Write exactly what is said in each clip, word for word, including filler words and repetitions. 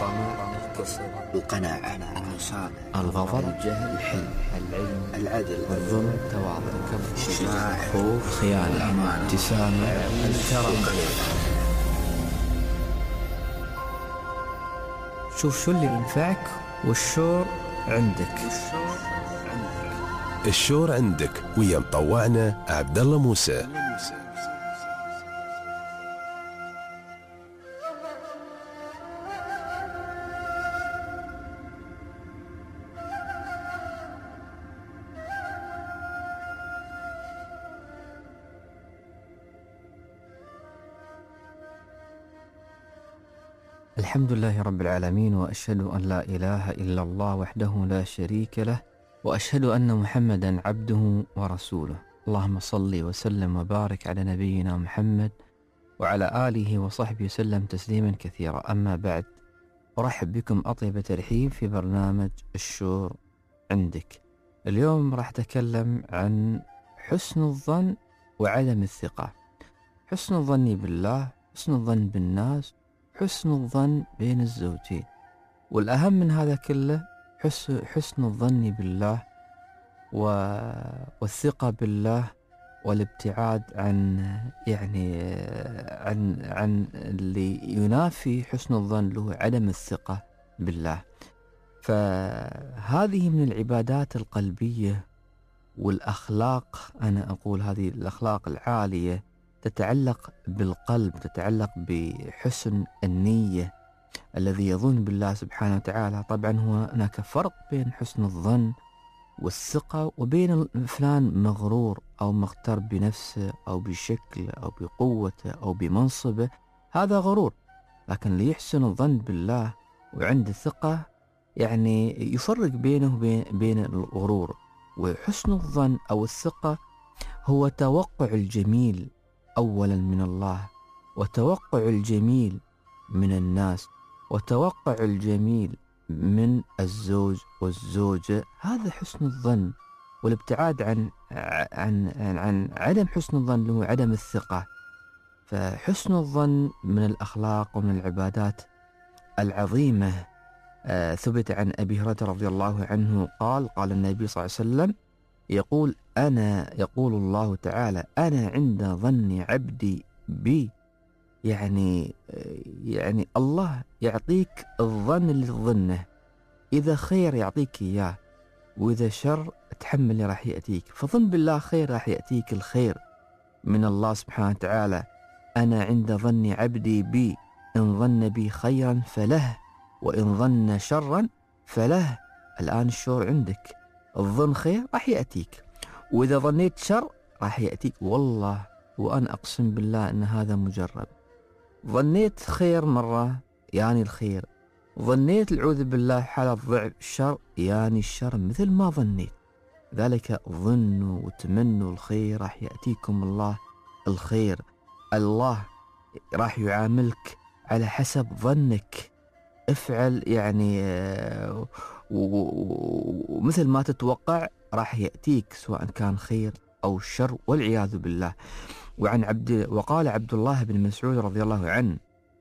الطمع الكسل، القناعة النصاب، الغضب الجهل الحلم، العلم العدل الظلم التواضع، الشجاعة خوف خيانة، الأمانة ابتسامة الكرم. شوف شو اللي ينفعك والشور عندك. الشور عندك ويا مطوعنا عبد الله موسى. الحمد لله رب العالمين، وأشهد أن لا إله إلا الله وحده لا شريك له، وأشهد أن محمدا عبده ورسوله. اللهم صل وسلم وبارك على نبينا محمد وعلى آله وصحبه وسلم تسليما كثيرا. أما بعد، أرحب بكم أطيب ترحيب في برنامج الشور عندك. اليوم راح أتكلم عن حسن الظن وعدم الثقة. حسن الظن بالله، حسن الظن بالناس، حسن الظن بين الزوجين. والأهم من هذا كله حسن, حسن الظن بالله والثقة بالله، والابتعاد عن يعني عن عن اللي ينافي حسن الظن له عدم الثقة بالله. فهذه من العبادات القلبية والأخلاق، أنا أقول هذه الأخلاق العالية تتعلق بالقلب، تتعلق بحسن النية الذي يظن بالله سبحانه وتعالى. طبعا هو هناك فرق بين حسن الظن والثقة وبين فلان مغرور أو مغتر بنفسه أو بشكله أو بقوته أو بمنصبه، هذا غرور. لكن اللي يحسن الظن بالله وعنده ثقة يعني يفرق بينه وبين بين الغرور. وحسن الظن أو الثقة هو توقع الجميل أولا من الله، وتوقع الجميل من الناس، وتوقع الجميل من الزوج والزوجة. هذا حسن الظن، والابتعاد عن عن عن, عن عدم حسن الظن له عدم الثقة. فحسن الظن من الأخلاق ومن العبادات العظيمة. آه ثبت عن أبي هريرة رضي الله عنه قال قال النبي صلى الله عليه وسلم يقول أنا يقول الله تعالى أنا عند ظن عبدي بي. يعني يعني الله يعطيك الظن اللي تظنه، إذا خير يعطيك إياه، وإذا شر تحمل اللي راح يأتيك. فظن بالله خير، راح يأتيك الخير من الله سبحانه وتعالى. أنا عند ظن عبدي بي، إن ظن بي خيرا فله، وإن ظن شرا فله. الآن الشور عندك، الظن خير راح يأتيك، وإذا ظنيت شر راح يأتيك. والله وأنا أقسم بالله أن هذا مجرب. ظنيت خير مرة يعني الخير، ظنيت العوذ بالله حالة ضعف الشر يعني الشر مثل ما ظنيت. ذلك ظنوا وتمنوا الخير، راح يأتيكم الله الخير. الله راح يعاملك على حسب ظنك. افعل يعني ومثل ما تتوقع راح يأتيك، سواء كان خير أو شر والعياذ بالله. وعن عبد وقال عبد الله بن مسعود رضي الله عنه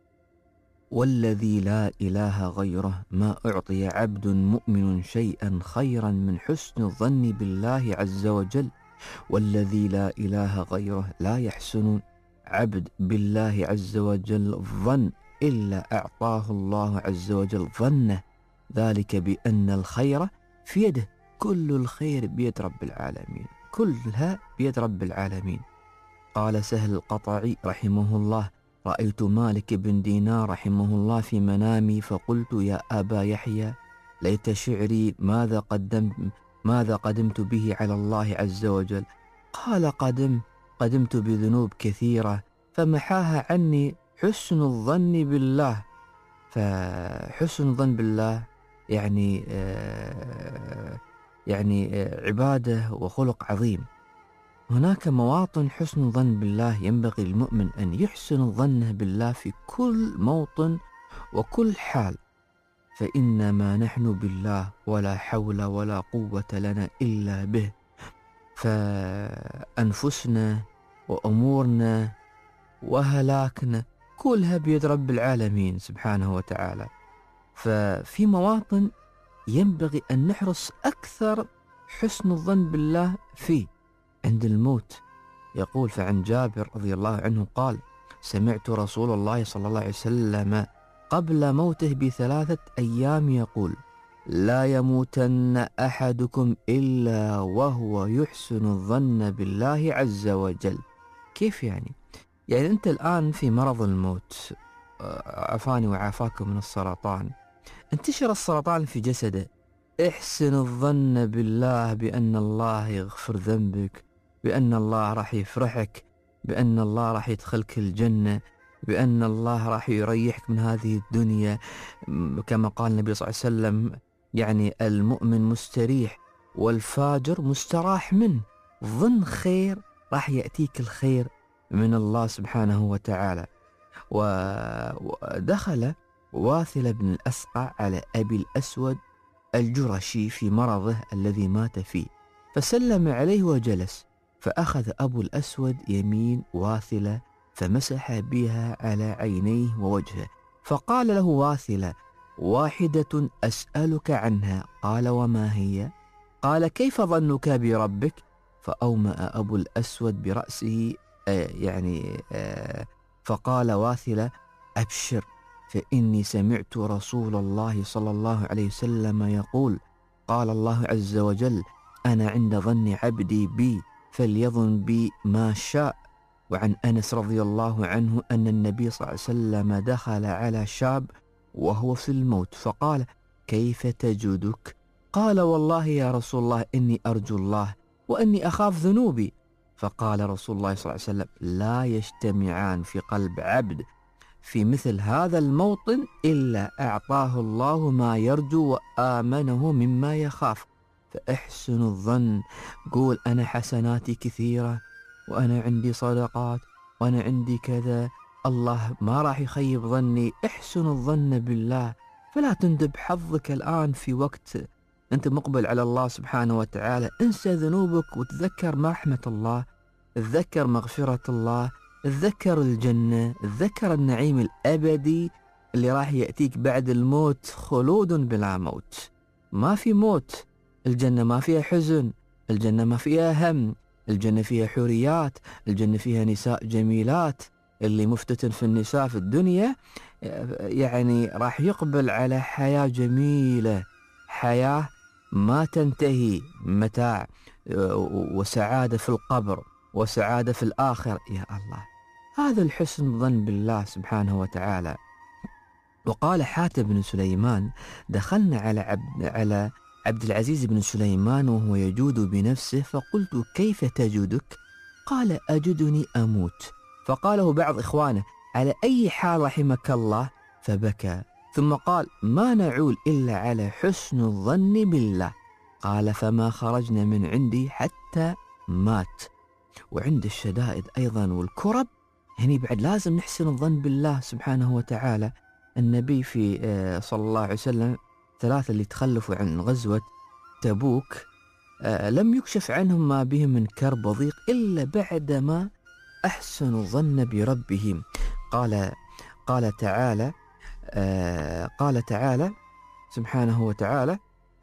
والذي لا إله غيره ما أعطي عبد مؤمن شيئا خيرا من حسن الظن بالله عز وجل. والذي لا إله غيره لا يحسن عبد بالله عز وجل الظن إلا أعطاه الله عز وجل ظنه، ذلك بأن الخير في يده. كل الخير بيد رب العالمين، كلها بيد رب العالمين. قال سهل القطعي رحمه الله رأيت مالك بن دينار رحمه الله في منامي فقلت يا أبا يحيى ليت شعري ماذا قدمت ماذا قدمت به على الله عز وجل. قال قدم قدمت بذنوب كثيرة فمحاها عني حسن الظن بالله. فحسن الظن بالله يعني آه يعني آه عبادة وخلق عظيم. هناك مواطن حسن الظن بالله ينبغي للمؤمن أن يحسن الظن بالله في كل موطن وكل حال. فإنما نحن بالله ولا حول ولا قوة لنا إلا به. فأنفسنا وأمورنا وهلاكنا كلها بيد رب العالمين سبحانه وتعالى. ففي مواطن ينبغي أن نحرص أكثر حسن الظن بالله فيه. عند الموت يقول: فعن جابر رضي الله عنه قال: سمعت رسول الله صلى الله عليه وسلم قبل موته بثلاثة أيام يقول: لا يموتن أحدكم إلا وهو يحسن الظن بالله عز وجل. كيف يعني؟ يعني أنت الآن في مرض الموت، عفاني وعافاكم من السرطان، انتشر السرطان في جسده، احسن الظن بالله بأن الله يغفر ذنبك، بأن الله راح يفرحك، بأن الله راح يدخلك الجنة، بأن الله راح يريحك من هذه الدنيا. كما قال النبي صلى الله عليه وسلم: يعني المؤمن مستريح والفاجر مستراح منه. ظن خير راح يأتيك الخير من الله سبحانه وتعالى. ودخل واثلة بن الأسقع على أبي الأسود الجرشي في مرضه الذي مات فيه، فسلم عليه وجلس، فأخذ أبو الأسود يمين واثلة فمسح بها على عينيه ووجهه، فقال له واثلة: واحدة أسألك عنها. قال: وما هي؟ قال: كيف ظنك بربك؟ فأومأ أبو الأسود برأسه آه يعني آه فقال واثلة: أبشر، فإني سمعت رسول الله صلى الله عليه وسلم يقول: قال الله عز وجل: أنا عند ظن عبدي بي فليظن بي ما شاء. وعن أنس رضي الله عنه أن النبي صلى الله عليه وسلم دخل على شاب وهو في الموت فقال: كيف تجدك؟ قال: والله يا رسول الله إني أرجو الله وإني أخاف ذنوبي. فقال رسول الله صلى الله عليه وسلم: لا يجتمعان في قلب عبد في مثل هذا الموطن إلا أعطاه الله ما يرجو وآمنه مما يخاف. فاحسن الظن، قول أنا حسناتي كثيرة، وأنا عندي صدقات، وأنا عندي كذا، الله ما راح يخيب ظني. احسن الظن بالله، فلا تندب حظك الآن في وقت أنت مقبل على الله سبحانه وتعالى. انسى ذنوبك وتذكر مرحمة الله، تذكر مغفرة الله، تذكر الجنة، تذكر النعيم الأبدي اللي راح يأتيك بعد الموت، خلود بلا موت. ما في موت. الجنة ما فيها حزن، الجنة ما فيها هم، الجنة فيها حوريات، الجنة فيها نساء جميلات. اللي مفتتن في النساء في الدنيا يعني راح يقبل على حياة جميلة، حياة ما تنتهي، متاع وسعادة في القبر وسعادة في الآخر. يا الله، هذا الحسن الظن بالله سبحانه وتعالى. وقال حاتم بن سليمان: دخلنا على عبد, على عبد العزيز بن سليمان وهو يجود بنفسه، فقلت: كيف تجودك؟ قال: أجدني أموت. فقاله بعض إخوانه: على أي حال رحمك الله؟ فبكى، ثم قال: ما نعول إلا على حسن الظن بالله. قال: فما خرجنا من عندي حتى مات. وعند الشدائد أيضا والكرب هني بعد لازم نحسن الظن بالله سبحانه وتعالى. النبي في صلى الله عليه وسلم ثلاثة اللي تخلفوا عن غزوة تبوك لم يكشف عنهم ما بهم من كرب وضيق إلا بعدما أحسنوا الظن بربهم. قال قال تعالى قال تعالى سبحانه وتعالى: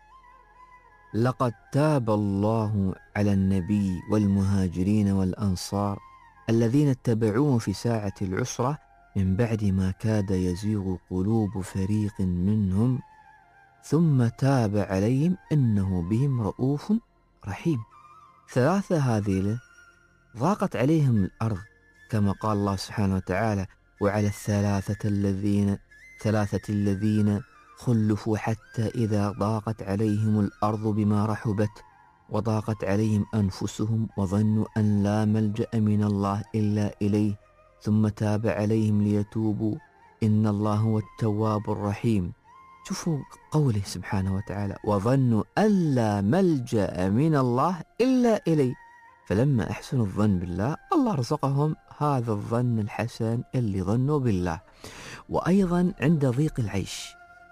لقد تاب الله على النبي والمهاجرين والأنصار الذين اتبعوه في ساعة العسرة من بعد ما كاد يزيغ قلوب فريق منهم ثم تاب عليهم إنه بهم رؤوف رحيم. ثلاثة هذيله ضاقت عليهم الأرض كما قال الله سبحانه وتعالى: وعلى الثلاثة الذين ثلاثة الذين خلفوا حتى إذا ضاقت عليهم الأرض بما رحبت وضاقت عليهم أنفسهم وظنوا أن لا ملجأ من الله إلا إليه ثم تاب عليهم ليتوبوا إن الله هو التواب الرحيم. شوفوا قوله سبحانه وتعالى: وظنوا أن لا ملجأ من الله إلا إليه. فلما أحسنوا الظن بالله الله رزقهم هذا الظن الحسن اللي ظنوا بالله. وأيضا عند ضيق العيش،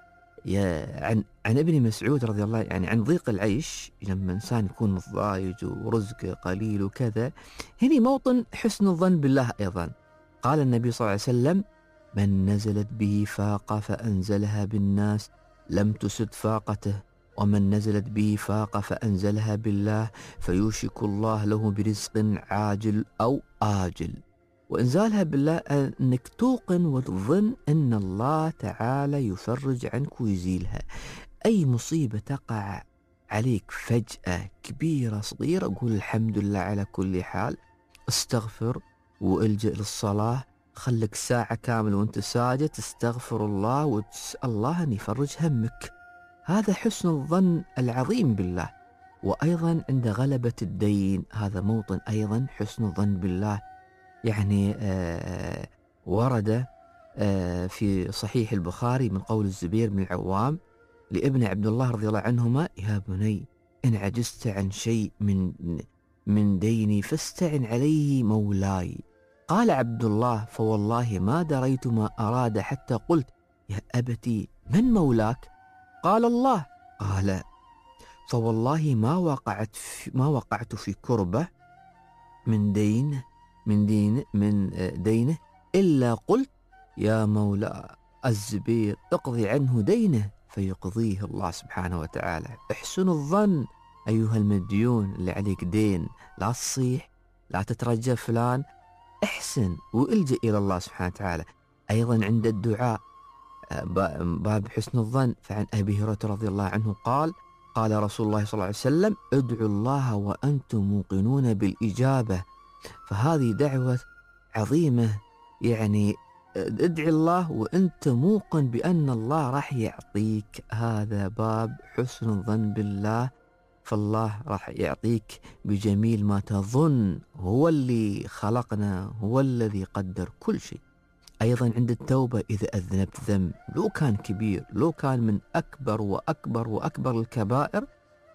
يا عن عن ابن مسعود رضي الله يعني عن ضيق العيش، لما إنسان يكون ضايج ورزقه قليل وكذا، هنا موطن حسن الظن بالله أيضا. قال النبي صلى الله عليه وسلم: من نزلت به فاقة فأنزلها بالناس لم تسد فاقته، ومن نزلت به فاقة فأنزلها بالله فيوشك الله له برزق عاجل أو آجل. وإنزالها بالله أنك توقن وتظن أن الله تعالى يفرج عنك ويزيلها. أي مصيبة تقع عليك فجأة كبيرة صغيرة قول الحمد لله على كل حال، استغفر والجأ للصلاة، خلك ساعة كاملة وانت ساجد تستغفر الله وتسأل الله أن يفرج همك. هذا حسن الظن العظيم بالله. وأيضا عند غلبة الدين هذا موطن أيضا حسن الظن بالله. يعني آه ورد آه في صحيح البخاري من قول الزبير بن العوام لابن عبد الله رضي الله عنهما: يا بني إن عجزت عن شيء من من ديني فاستعن عليه مولاي. قال عبد الله: فوالله ما دريت ما أراد حتى قلت: يا أبتي من مولاك؟ قال: الله. قال: فوالله ما وقعت في ما وقعت في كربة من دين من دين من دينه إلا قلت: يا مولى الزبير اقضي عنه دينه فيقضيه الله سبحانه وتعالى. احسن الظن أيها المديون اللي عليك دين، لا تصيح، لا تترجى فلان، احسن والجأ إلى الله سبحانه وتعالى. أيضا عند الدعاء باب حسن الظن، فعن أبي هريرة رضي الله عنه قال: قال رسول الله صلى الله عليه وسلم: ادعوا الله وأنتم موقنون بالإجابة. فهذه دعوة عظيمة، يعني ادعي الله وأنت موقن بأن الله راح يعطيك. هذا باب حسن الظن بالله، فالله راح يعطيك بجميل ما تظن. هو اللي خلقنا، هو الذي قدر كل شيء. أيضا عند التوبة إذا أذنبت ذنب لو كان كبير، لو كان من أكبر وأكبر وأكبر الكبائر،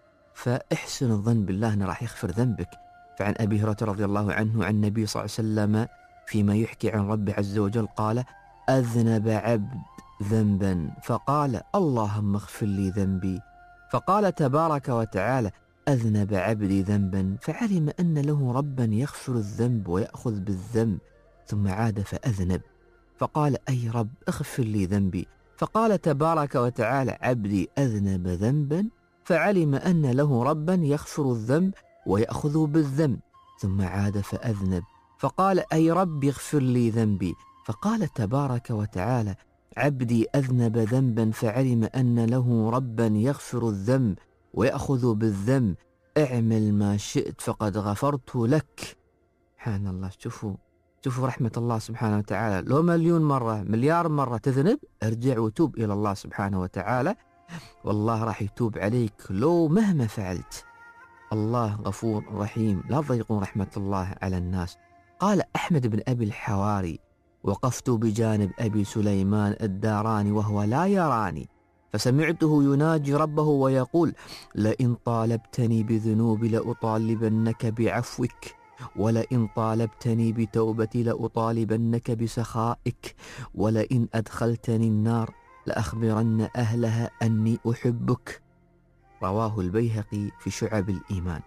فاحسن الظن بالله أنه راح يغفر ذنبك. فعن أبي هريرة رضي الله عنه عن النبي صلى الله عليه وسلم فيما يحكي عن ربه عز وجل قال: أذنب عبد ذنبا فقال: اللهم اغفر لي ذنبي، فقال تبارك وتعالى: أذنب عبدي ذنبا فعلم أن له ربا يغفر الذنب ويأخذ بالذنب، ثم عاد فأذنب فقال: أي رب اغفر لي ذنبي، فقال تبارك وتعالى: عبدي أذنب ذنبا فعلم أن له ربا يغفر الذنب ويأخذ بالذنب، ثم عاد فأذنب فقال: أي رب اغفر لي ذنبي، فقال تبارك وتعالى: عبدي أذنب ذنبا فعلم أن له ربا يغفر الذنب ويأخذ بالذنب، اعمل ما شئت فقد غفرت لك. سبحان الله. شوفوا شوفوا رحمة الله سبحانه وتعالى. لو مليون مرة مليار مرة تذنب، ارجع وتوب إلى الله سبحانه وتعالى، والله راح يتوب عليك لو مهما فعلت. الله غفور رحيم، لا تضيقون رحمة الله على الناس. قال أحمد بن أبي الحواري: وقفت بجانب أبي سليمان الداراني وهو لا يراني، فسمعته يناجي ربه ويقول: لئن طالبتني بذنوبي لأطالبنك بعفوك، ولئن طالبتني بتوبتي لأطالبنك بسخائك، ولئن أدخلتني النار لأخبرن أهلها أني أحبك. رواه البيهقي في شعب الإيمان.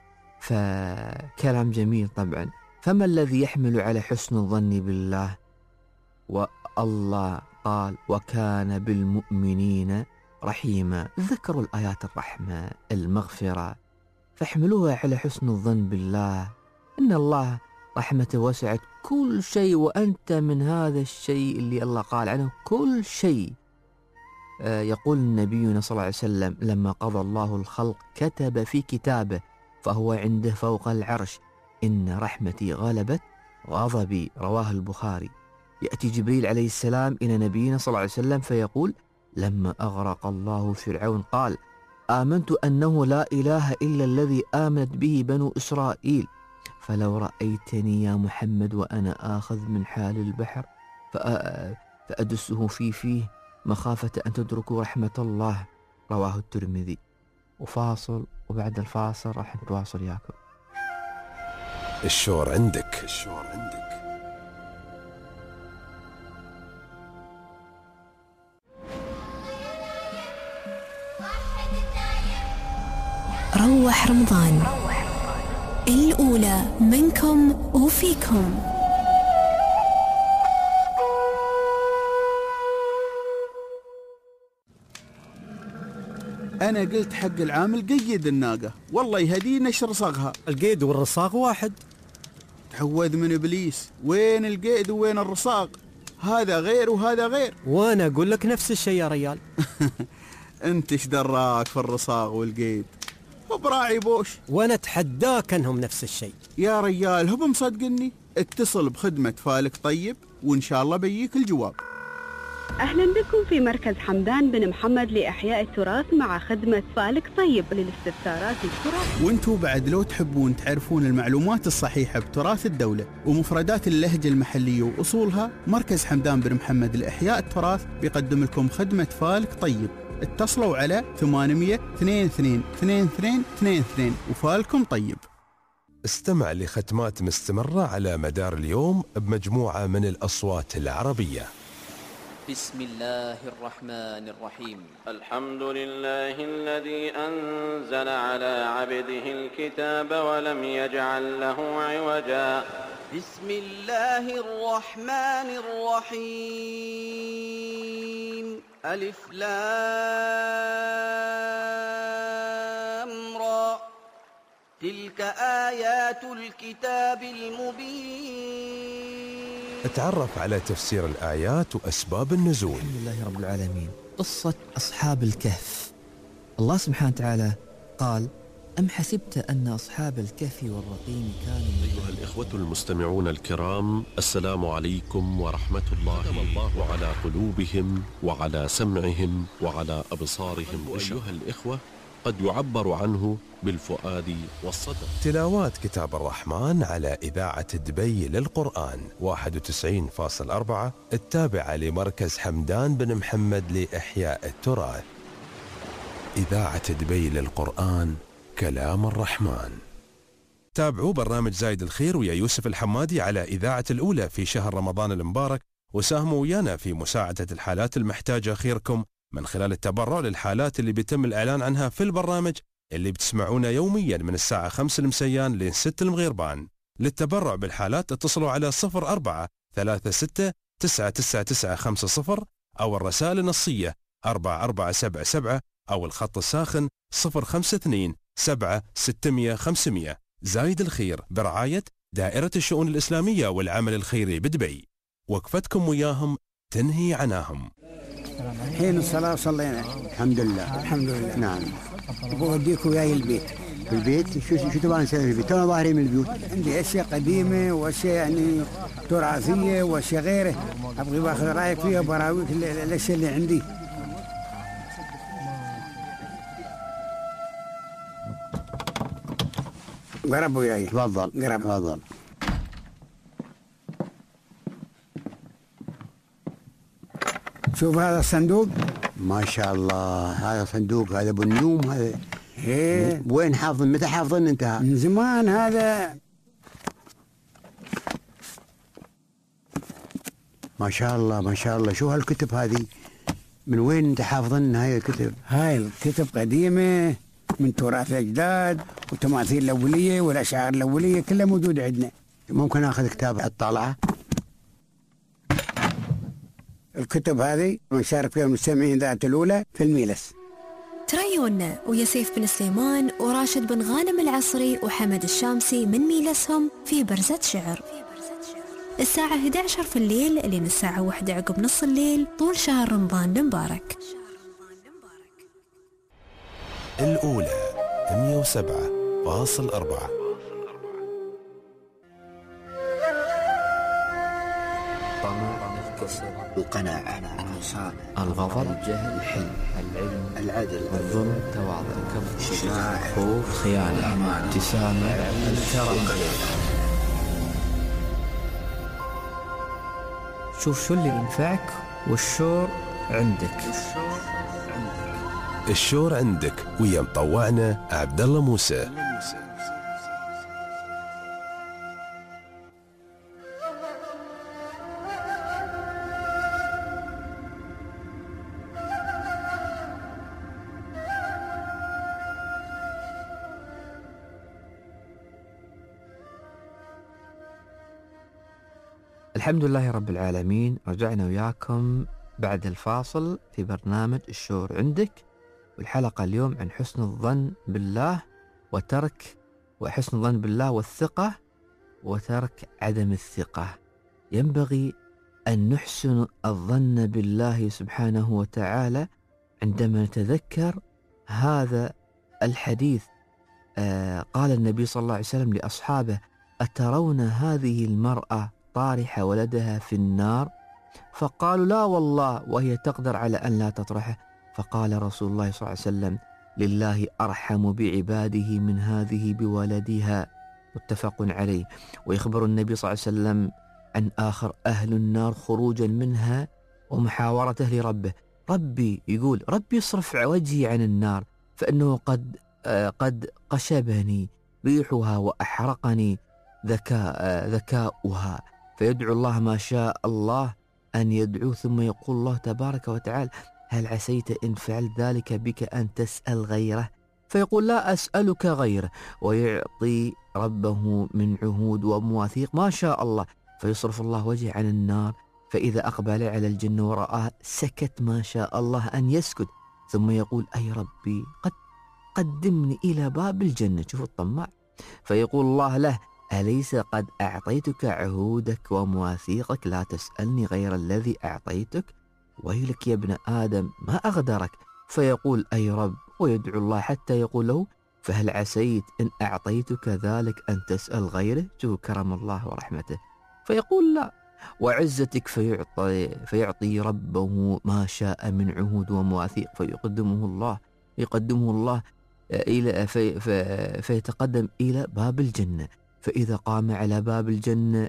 فكلام جميل طبعا. فما الذي يحمل على حسن الظن بالله؟ والله قال: وكان بالمؤمنين رحيما. ذكروا الآيات الرحمة المغفرة، فاحملوها على حسن الظن بالله، إن الله رحمته وسعت كل شيء، وأنت من هذا الشيء اللي الله قال عنه كل شيء. آه يقول نبينا صلى الله عليه وسلم: لما قضى الله الخلق كتب في كتابه فهو عنده فوق العرش: إن رحمتي غلبت غضبي. رواه البخاري. يأتي جبريل عليه السلام إلى نبينا صلى الله عليه وسلم فيقول: لما أغرق الله فرعون قال: آمنت أنه لا إله إلا الذي آمنت به بنو إسرائيل، فلو رأيتني يا محمد وأنا آخذ من حال البحر فأدسه في فيه مخافة أن تدركوا رحمة الله. رواه الترمذي. وفاصل، وبعد الفاصل راح نتواصل ياكم. الشور عندك الشور عندك روح رمضان الأولى منكم وفيكم. أنا قلت حق العامل قيد الناقة، والله يهدي نشر صاغها. القيد والرصاغ واحد. تعوذ من إبليس، وين القيد وين الرصاغ؟ هذا غير وهذا غير. وأنا أقول لك نفس الشيء يا ريال. أنت إيش دراك في الرصاغ والقيد؟ براعي بوش. وأنا أتحداك أنهم نفس الشيء يا ريال، هو مصدقني؟ اتصل بخدمة فالك طيب وإن شاء الله بيجيك الجواب. أهلا بكم في مركز حمدان بن محمد لإحياء التراث مع خدمة فالك طيب للاستفسارات التراث. وانتوا بعد لو تحبون تعرفون المعلومات الصحيحة بتراث الدولة ومفردات اللهجة المحلية وأصولها، مركز حمدان بن محمد لإحياء التراث بيقدم لكم خدمة فالك طيب. اتصلوا على ثمانمية اثنين اثنين اثنين اثنين اثنين اثنين وفالكم طيب. استمع لختمات مستمرة على مدار اليوم بمجموعة من الأصوات العربية. بسم الله الرحمن الرحيم. الحمد لله الذي أنزل على عبده الكتاب ولم يجعل له عوجا. بسم الله الرحمن الرحيم. ألف لام را. تلك آيات الكتاب المبين. اتعرف على تفسير الآيات وأسباب النزول. الحمد لله رب العالمين. قصة أصحاب الكهف، الله سبحانه وتعالى قال: أم حسبت أن أصحاب الكهف والرقيم كانوا. أيها الإخوة المستمعون الكرام، السلام عليكم ورحمة الله. ختم الله على قلوبهم وعلى سمعهم وعلى أبصارهم. أيها الإخوة، قد يعبر عنه بالفؤاد والصدر. تلاوات كتاب الرحمن على إذاعة دبي للقرآن واحد وتسعين فاصلة أربعة التابعة لمركز حمدان بن محمد لإحياء التراث. إذاعة دبي للقرآن، كلام الرحمن. تابعوا برنامج زايد الخير ويا يوسف الحمادي على إذاعة الأولى في شهر رمضان المبارك، وساهموا ويانا في مساعدة الحالات المحتاجة خيركم من خلال التبرع للحالات اللي بيتم الإعلان عنها في البرنامج اللي بتسمعونه يوميا من الساعة خمسة المسيان لين ستة المغيربان. للتبرع بالحالات اتصلوا على صفر أربعة ثلاثة ستة تسعة تسعة تسعة خمسة صفر أو الرسائل النصية أربعة أربعة سبعة سبعة أو الخط الساخن صفر خمسة اثنين سبعة ستمية خمسمية. زايد الخير برعاية دائرة الشؤون الإسلامية والعمل الخيري بدبي، وقفتكم وياهم تنهي عناهم. حين الصلاة صلينا الحمد لله. الحمد لله. نعم. بوديك وياي البيت. في البيت شو شو تبغى نسوي في البيت؟ أنا ظاهري من البيوت. عندي أشياء قديمة وأشياء يعني تراثية وأشياء غيره، أبغي باخذ رأيك فيها وبراويك الأشياء اللي عندي. قرب وياي. تفضل. قرب. تفضل. شوف هذا الصندوق، ما شاء الله. هذا صندوق، هذا بالنوم هذا. ايه وين حافظ؟ متى حافظن انت؟ من زمان هذا. ما شاء الله ما شاء الله. شو هالكتب هذه؟ من وين انت حافظن هاي الكتب؟ هاي الكتب قديمة من تراث الأجداد والتماثيل الأولية والأشعار الأولية كلها موجودة عندنا. ممكن آخذ كتاب الطالعة؟ الكتب هذه مشارك فيها المستمعين ذات الأولى في الميلس. تريونا ويا سيف بن سليمان وراشد بن غانم العصري وحمد الشامسي من ميلسهم في برزة شعر الساعة إحدى عشرة في الليل لين الساعة واحدة عقب نص الليل طول شهر رمضان المبارك. الأولى مئة وسبعة فاصل أربعة. القناعة، الإنصاف، الغضب، الجهل، الحلم، العلم، العدل، الظلم، التواضع، الكبر، الشجاعة، الخوف، خيانة، ابتسامة، الكرم. شوف شو اللي ينفعك والشور عندك. الشور عندك ويا مطوعنا عبد الله موسى. الحمد لله رب العالمين. رجعنا وياكم بعد الفاصل في برنامج الشور عندك والحلقة اليوم عن حسن الظن بالله وترك وحسن الظن بالله والثقة وترك عدم الثقة. ينبغي أن نحسن الظن بالله سبحانه وتعالى عندما نتذكر هذا الحديث. آه قال النبي صلى الله عليه وسلم لأصحابه: أترون هذه المرأة طارح ولدها في النار؟ فقالوا: لا والله، وهي تقدر على أن لا تطرحه. فقال رسول الله صلى الله عليه وسلم: لله أرحم بعباده من هذه بولدها، متفق عليه. ويخبر النبي صلى الله عليه وسلم عن آخر أهل النار خروجا منها ومحاورته لربه. ربي يقول: ربي اصرف وجهي عن النار فإنه قد آه قد قشبني ريحها وأحرقني ذكاء آه ذكاؤها. فيدعو الله ما شاء الله أن يدعو، ثم يقول الله تبارك وتعالى: هل عسيت إن فعلت ذلك بك أن تسأل غيره؟ فيقول: لا أسألك غيره، ويعطي ربه من عهود ومواثيق ما شاء الله. فيصرف الله وجهه عن النار، فإذا أقبل على الجنة ورآه سكت ما شاء الله أن يسكت، ثم يقول: أي ربي قد قدمني إلى باب الجنة. شوفوا الطماع. فيقول الله له: أليس قد أعطيتك عهودك ومواثيقك؟ لا تسألني غير الذي أعطيتك. ويلك يا ابن آدم ما أغدرك. فيقول: أي رب، ويدعو الله حتى يقول له: فهل عسيت إن أعطيتك ذلك أن تسأل غيره؟ شوفوا كرم الله ورحمته. فيقول: لا، وعزتك. فيعطي, فيعطي ربه ما شاء من عهود ومواثيق، فيقدمه الله يقدمه الله إلى في في فيتقدم إلى باب الجنة. فإذا قام على باب الجنة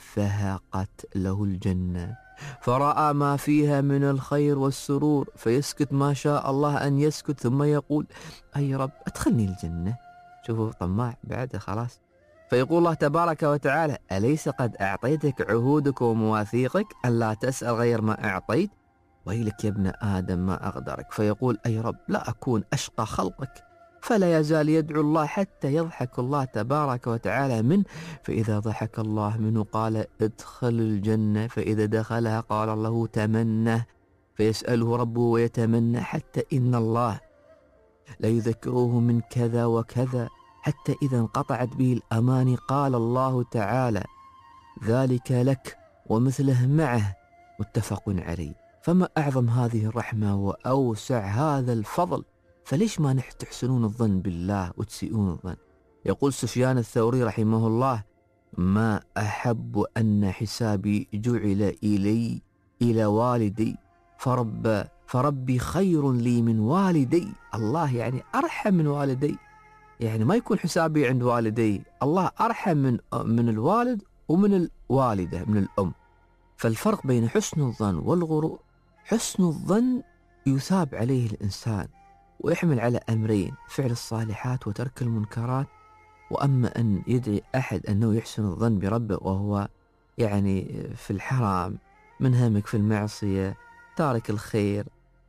انفهقت له الجنة، فرأى ما فيها من الخير والسرور، فيسكت ما شاء الله أن يسكت، ثم يقول: أي رب أدخلني الجنة. شوفوا طماع بعد خلاص. فيقول الله تبارك وتعالى: أليس قد أعطيتك عهودك ومواثيقك أن لا تسأل غير ما أعطيت؟ ويلك يا ابن آدم ما أغدرك. فيقول: أي رب لا أكون أشقى خلقك. فلا يزال يدعو الله حتى يضحك الله تبارك وتعالى منه. فإذا ضحك الله منه قال: ادخل الجنة. فإذا دخلها قال الله: تمنى. فيسأله ربه ويتمنى، حتى إن الله لا يذكره من كذا وكذا، حتى إذا انقطعت به الأماني قال الله تعالى: ذلك لك ومثله معه، متفق عليه. فما أعظم هذه الرحمة وأوسع هذا الفضل. فليش ما تحسنون الظن بالله وتسيئون الظن؟ يقول سفيان الثوري رحمه الله: ما أحب أن حسابي جعل إلي إلى والدي فرب فربي خير لي من والدي. الله يعني أرحم من والدي، يعني ما يكون حسابي عند والدي، الله أرحم من من الوالد ومن الوالدة من الأم. فالفرق بين حسن الظن والغرور: حسن الظن يثاب عليه الإنسان ويحمل على أمرين: فعل الصالحات وترك المنكرات. وأما أن يدعي أحد أنه يحسن الظن بربه وهو يعني في الحرام، منهمك في المعصية، تارك الخير،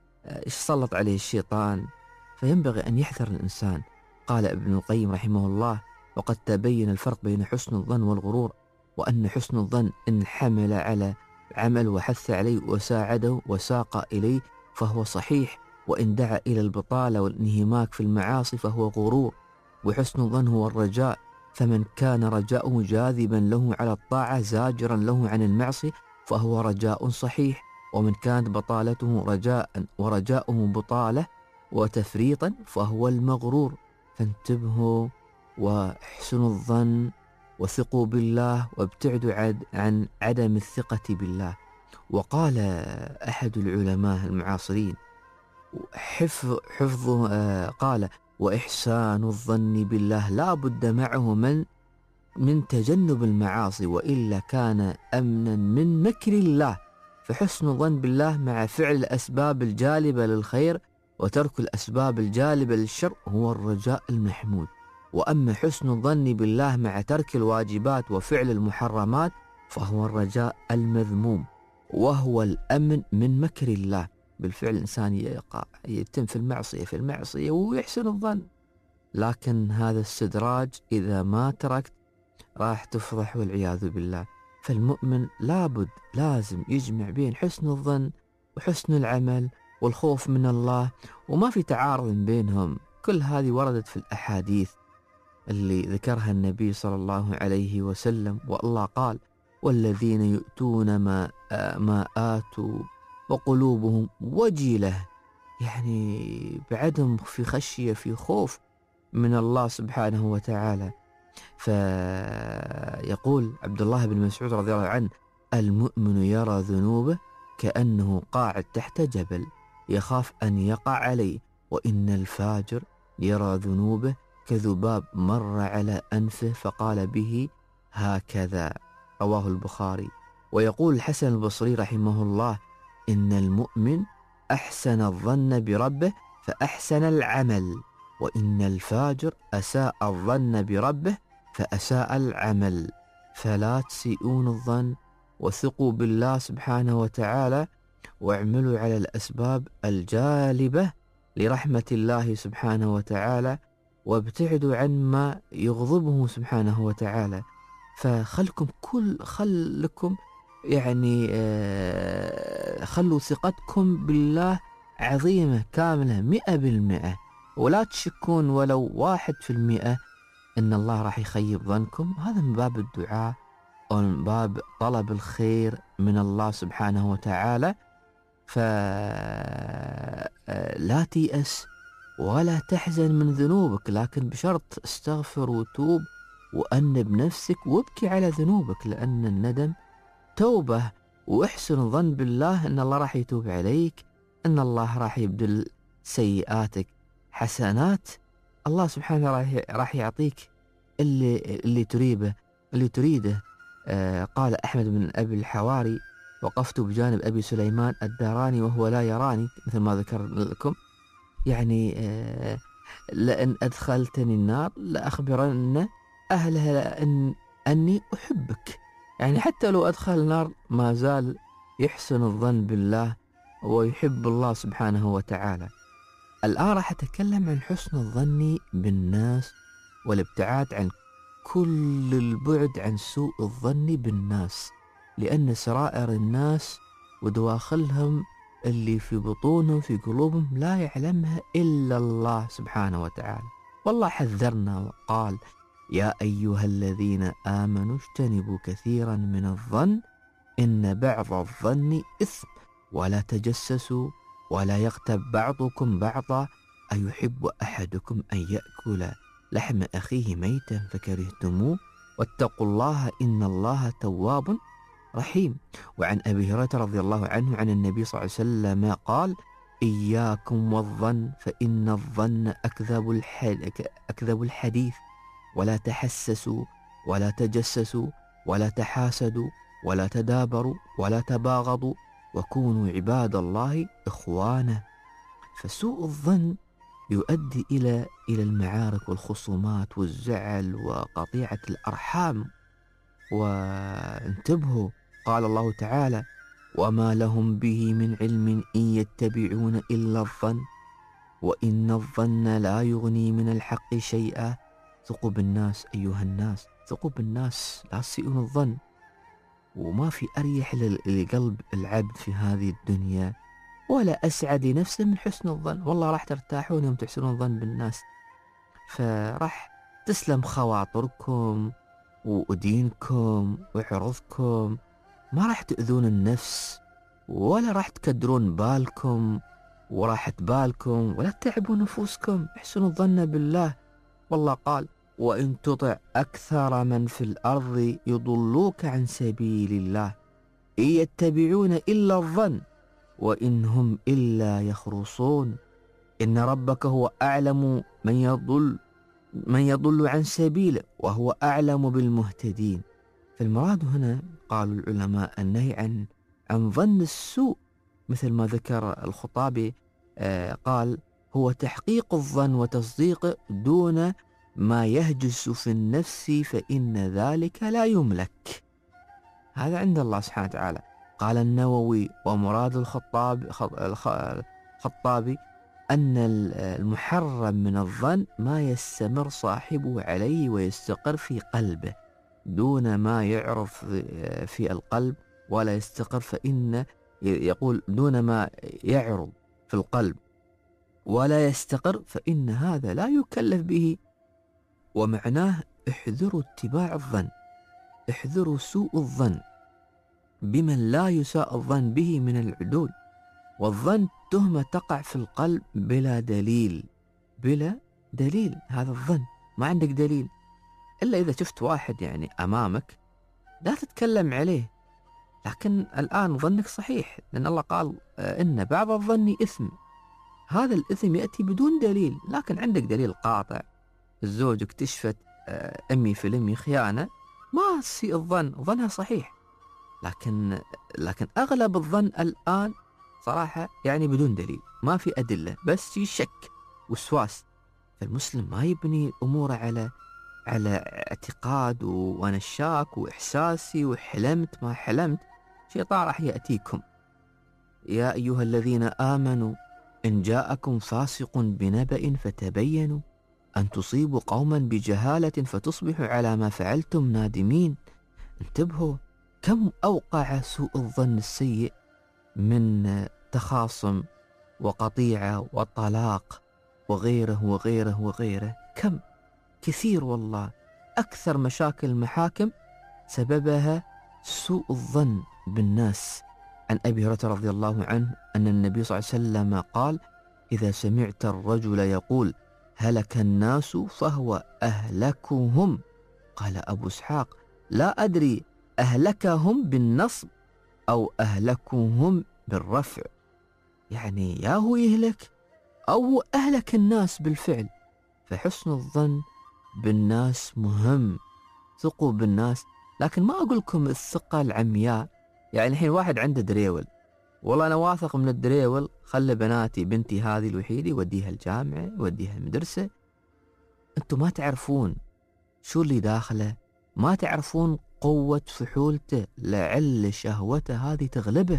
سلط عليه الشيطان، فينبغي أن يحذر الإنسان. قال ابن القيم رحمه الله: وقد تبين الفرق بين حسن الظن والغرور، وأن حسن الظن إن حمل على عمل وحث عليه وساعده وساق إليه فهو صحيح، وإن دعا إلى البطالة والانهماك في المعاصي فهو غرور. وحسن الظن هو الرجاء، فمن كان رجاؤه جاذبا له على الطاعة زاجرا له عن المعصية فهو رجاء صحيح. ومن كانت بطالته رجاء ورجاؤه بطالة وتفريطا فهو المغرور. فانتبهوا واحسنوا الظن وثقوا بالله وابتعدوا عن عدم الثقة بالله. وقال أحد العلماء المعاصرين حفظ حفظه آه قال: وإحسان الظن بالله لا بد معه من من تجنب المعاصي، وإلا كان أمنا من مكر الله. فحسن الظن بالله مع فعل الأسباب الجالبة للخير وترك الأسباب الجالبة للشر هو الرجاء المحمود. وأما حسن الظن بالله مع ترك الواجبات وفعل المحرمات فهو الرجاء المذموم، وهو الأمن من مكر الله. بالفعل الإنسان يقع يتم في المعصية في المعصية ويحسن الظن، لكن هذا السدراج إذا ما تركت راح تفضح والعياذ بالله. فالمؤمن لابد لازم يجمع بين حسن الظن وحسن العمل والخوف من الله، وما في تعارض بينهم. كل هذه وردت في الأحاديث اللي ذكرها النبي صلى الله عليه وسلم. والله قال: والذين يؤتون ما ما آتوا وقلوبهم وجلة، يعني بعدهم في خشية، في خوف من الله سبحانه وتعالى. فيقول عبد الله بن مسعود رضي الله عنه: المؤمن يرى ذنوبه كأنه قاعد تحت جبل يخاف أن يقع عليه، وإن الفاجر يرى ذنوبه كذباب مر على أنفه فقال به هكذا، رواه البخاري. ويقول الحسن البصري رحمه الله: إن المؤمن أحسن الظن بربه فأحسن العمل، وإن الفاجر أساء الظن بربه فأساء العمل. فلا تسيئون الظن، وثقوا بالله سبحانه وتعالى، واعملوا على الأسباب الجالبة لرحمة الله سبحانه وتعالى، وابتعدوا عن ما يغضبه سبحانه وتعالى. فخلكم كل خلكم يعني آه خلوا ثقتكم بالله عظيمة كاملة مئة بالمئة، ولا تشكون ولو واحد في المئة إن الله راح يخيب ظنكم. هذا من باب الدعاء ومن باب طلب الخير من الله سبحانه وتعالى. فلا تيأس ولا تحزن من ذنوبك، لكن بشرط استغفر وتوب وأنب نفسك وابكي على ذنوبك، لأن الندم توبة. واحسن الظن بالله أن الله راح يتوب عليك، أن الله راح يبدل سيئاتك حسنات. الله سبحانه راح راح يعطيك اللي اللي تريده اللي تريده. آه قال أحمد بن أبي الحواري: وقفت بجانب أبي سليمان الداراني وهو لا يراني، مثل ما ذكر لكم، يعني آه لأن أدخلتني النار لأخبرن أهلها أن أني أحبك. يعني حتى لو أدخل النار ما زال يحسن الظن بالله ويحب الله سبحانه وتعالى. الآن راح أتكلم عن حسن الظن بالناس والابتعاد عن كل البعد عن سوء الظن بالناس، لأن سرائر الناس ودواخلهم اللي في بطونهم في قلوبهم لا يعلمها إلا الله سبحانه وتعالى. والله حذرنا وقال: يا أيها الذين آمنوا اجتنبوا كثيرا من الظن إن بعض الظن إثم، ولا تجسسوا ولا يغتب بعضكم بعضا أيحب أحدكم أن يأكل لحم أخيه ميتا فكرهتموه واتقوا الله إن الله تواب رحيم. وعن أبي هريرة رضي الله عنه عن النبي صلى الله عليه وسلم قال: إياكم والظن فإن الظن أكذب الحديث, أكذب الحديث ولا تحسسوا ولا تجسسوا ولا تحاسدوا ولا تدابروا ولا تباغضوا وكونوا عباد الله إخوانا. فسوء الظن يؤدي إلى إلى المعارك والخصومات والزعل وقطيعة الأرحام. وانتبهوا، قال الله تعالى: وما لهم به من علم إن يتبعون إلا الظن وإن الظن لا يغني من الحق شيئا. ثقوا بالناس أيها الناس، ثقوا بالناس، لا تسيئون الظن. وما في أريح لقلب العبد في هذه الدنيا ولا أسعد لنفسه من حسن الظن. والله راح ترتاحون يوم تحسنون الظن بالناس، فراح تسلم خواطركم ودينكم وعرضكم، ما راح تؤذون النفس ولا راح تكدرون بالكم وراحة بالكم ولا تتعبون نفوسكم. احسنوا الظن بالله. والله قال: وإن تطع أكثر من في الأرض يضلوك عن سبيل الله إن يتبعون إلا الظن وإن هم إلا يخرصون إن ربك هو أعلم من يضل من يضل عن سبيله وهو أعلم بالمهتدين. فالمراد هنا قالوا العلماء النهي عن عن ظن السوء، مثل ما ذكر الخطابي آه قال: هو تحقيق الظن وتصديقه دون ما يهجس في النفس فإن ذلك لا يملك. هذا عند الله سبحانه وتعالى. قال النووي: ومراد الخطاب الخطابي أن المحرم من الظن ما يستمر صاحبه عليه ويستقر في قلبه دون ما يعرف في القلب ولا يستقر، فإن يقول دون ما يعرض في القلب ولا يستقر فإن هذا لا يكلف به، ومعناه احذروا اتباع الظن، احذروا سوء الظن بمن لا يساء الظن به من العدول. والظن تهمة تقع في القلب بلا دليل، بلا دليل. هذا الظن ما عندك دليل، إلا إذا شفت واحد يعني أمامك لا تتكلم عليه، لكن الآن ظنك صحيح، لأن الله قال إن بعض الظن إثم. هذا الإثم يأتي بدون دليل، لكن عندك دليل قاطع. الزوج اكتشفت أمي في الأمي خيانة، ما سيء الظن، ظنها صحيح، لكن لكن أغلب الظن الآن صراحة يعني بدون دليل، ما في أدلة، بس في شك وسواس. فالمسلم ما يبني أموره على على اعتقاد وأنا شاك وإحساسي وحلمت ما حلمت. شيطان راح يأتيكم. يا أيها الذين آمنوا إن جاءكم فاسق بنبأ فتبينوا أن تصيبوا قوما بجهالة فتصبحوا على ما فعلتم نادمين. انتبهوا كم أوقع سوء الظن السيء من تخاصم وقطيعة وطلاق وغيره وغيره وغيره، كم كثير والله. أكثر مشاكل المحاكم سببها سوء الظن بالناس. عن أبي هريرة رضي الله عنه أن النبي صلى الله عليه وسلم قال: إذا سمعت الرجل يقول هلك الناس فهو أهلكهم. قال أبو إسحاق: لا أدري أهلكهم بالنصب أو أهلكهم بالرفع، يعني يا هو يهلك أو أهلك الناس بالفعل. فحسن الظن بالناس مهم، ثقوا بالناس. لكن ما أقول لكم الثقة العمياء، يعني الحين واحد عنده دريول، والله أنا واثق من الدريول، خلي بناتي بنتي هذه الوحيدة وديها الجامعة وديها المدرسة. أنتم ما تعرفون شو اللي داخله، ما تعرفون قوة فحولته، لعل شهوته هذه تغلبه،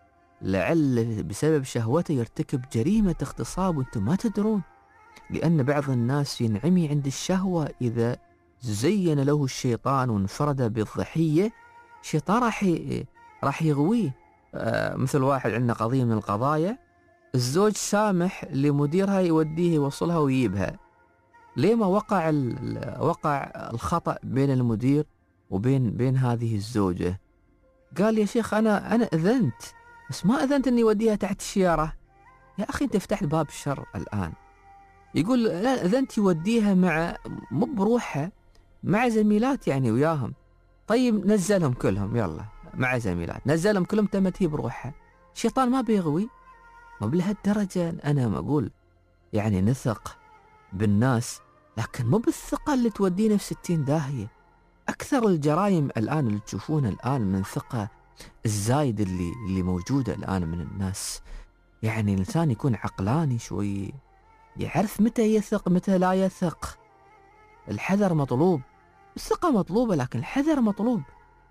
لعل بسبب شهوته يرتكب جريمة اغتصاب وأنتم ما تدرون. لأن بعض الناس ينعمي عند الشهوة، إذا زين له الشيطان وانفرد بالضحية الشيطان راح راح يغويه. آه مثل واحد عندنا قضية من القضايا، الزوج سامح لمديرها يوديه يوصلها ويجيبها، ليه ما وقع وقع الخطأ بين المدير وبين بين هذه الزوجة؟ قال يا شيخ أنا أنا أذنت، بس ما أذنت إني أوديها تحت الشيارة. يا أخي أنت فتحت باب الشر الآن. يقول لا أذنت يوديها مع مو بروحها، مع زميلات يعني وياهم. طيب نزلهم كلهم، يلا مع زميلات نزلهم كلهم، تمت هي بروحها. الشيطان ما بيغوي. ما بلهالدرجة أنا ما أقول يعني نثق بالناس، لكن مو بالثقة اللي تودينا في ستين داهية. أكثر الجرائم الآن اللي تشوفونها الآن من ثقة الزايد اللي اللي موجودة الآن من الناس. يعني الإنسان يكون عقلاني شوي، يعرف متى يثق متى لا يثق. الحذر مطلوب، الثقة مطلوبة لكن الحذر مطلوب.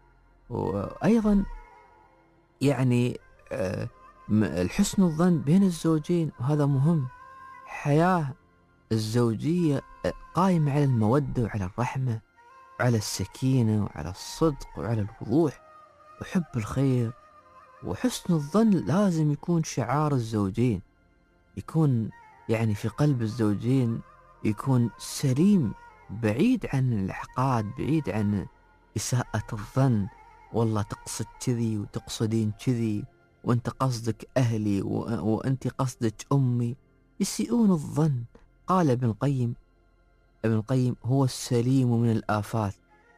وأيضا يعني الحسن الظن بين الزوجين، وهذا مهم. حياة الزوجية قائمة على المودة وعلى الرحمة وعلى السكينة وعلى الصدق وعلى الوضوح وحب الخير. وحسن الظن لازم يكون شعار الزوجين، يكون يعني في قلب الزوجين يكون سليم، بعيد عن الإحقاد، بعيد عن إساءة الظن. والله تقصد كذي وتقصدين كذي، وانت قصدك أهلي و... وانت قصدك أمي. يسيئون الظن. قال ابن القيم ابن القيم هو السليم من الآفات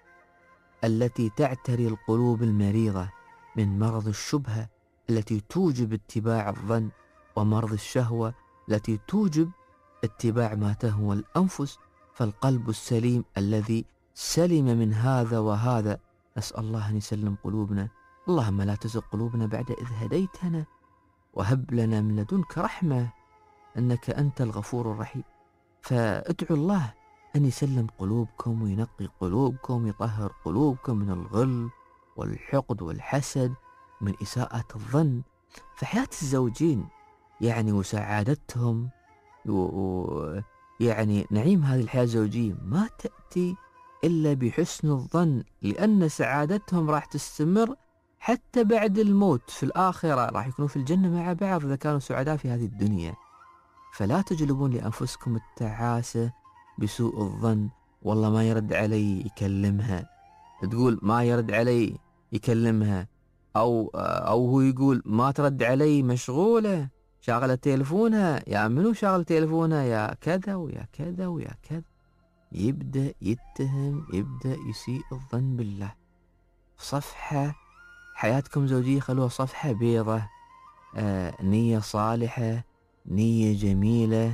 التي تعتري القلوب المريضة، من مرض الشبهة التي توجب اتباع الظن، ومرض الشهوة التي توجب اتباع ما تهوى الأنفس. فالقلب السليم الذي سلم من هذا وهذا، نسأل الله أن يسلم قلوبنا. اللهم لا تزغ قلوبنا بعد إذ هديتنا وهب لنا من لدنك رحمة أنك أنت الغفور الرحيم. فادعوا الله أن يسلم قلوبكم وينقي قلوبكم، يطهر قلوبكم من الغل والحقد والحسد، من إساءة الظن. فحياة الزوجين يعني وسعادتهم ويعني نعيم هذه الحياة الزوجية ما تأتي إلا بحسن الظن، لأن سعادتهم راح تستمر حتى بعد الموت في الآخرة راح يكونوا في الجنة مع بعض إذا كانوا سعداء في هذه الدنيا. فلا تجلبون لأنفسكم التعاسة بسوء الظن، والله ما يرد علي يكلمها، تقول ما يرد علي يكلمها، أو أو هو يقول ما ترد علي مشغولة شاغلة تلفونها، يا منو شاغل تلفونها، يا كذا ويا كذا ويا كذا. يبدأ يتهم، يبدأ يسيء الظن بالله. صفحة حياتكم زوجية خلوها صفحة بيضة، آه نية صالحة، نية جميلة،